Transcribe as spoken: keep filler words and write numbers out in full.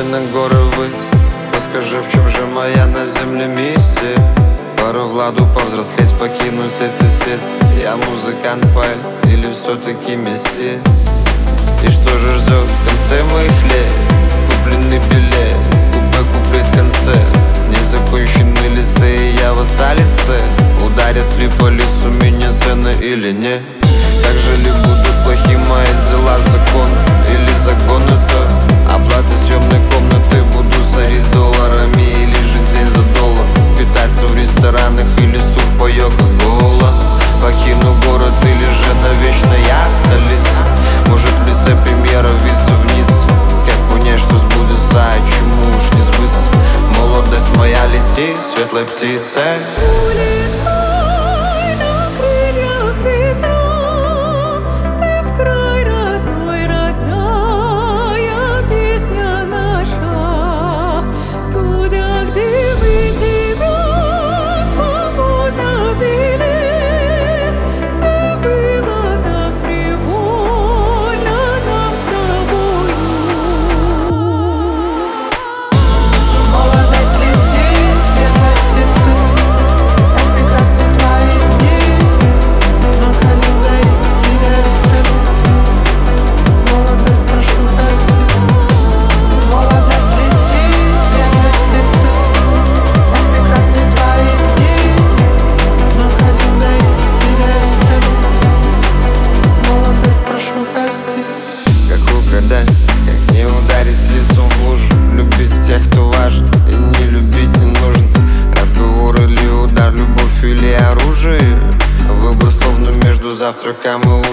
на горы ввысь. Расскажи, в чем же моя на земле миссия? Пару Владу повзрослеть, покинуть эти сети. Я музыкант, поэт или все-таки мессия? И что же ждет в конце моих лет? Купленный билет, купе, куплет, концерт. Незаконченный лицей, я в лице. Ударят ли по лицу меня цены или нет? Как же ли будут плохи мои дела, закон или загон это? Оплата съемной комнаты, буду сорить с долларами или же день за доллар. Питаться в ресторанах или суп по Кока-Кола. Покину город или же навечно я столица. Может в лице премьера вице в Ницце. Как понять, что сбудется, а чему уж не сбыться? Молодость моя, лети, светлой птицей. Как не ударить лицом в лужу? Любить тех, кто важен, и не любить не нужно. Разговор или удар, любовь или оружие. Выбор словно между завтраком и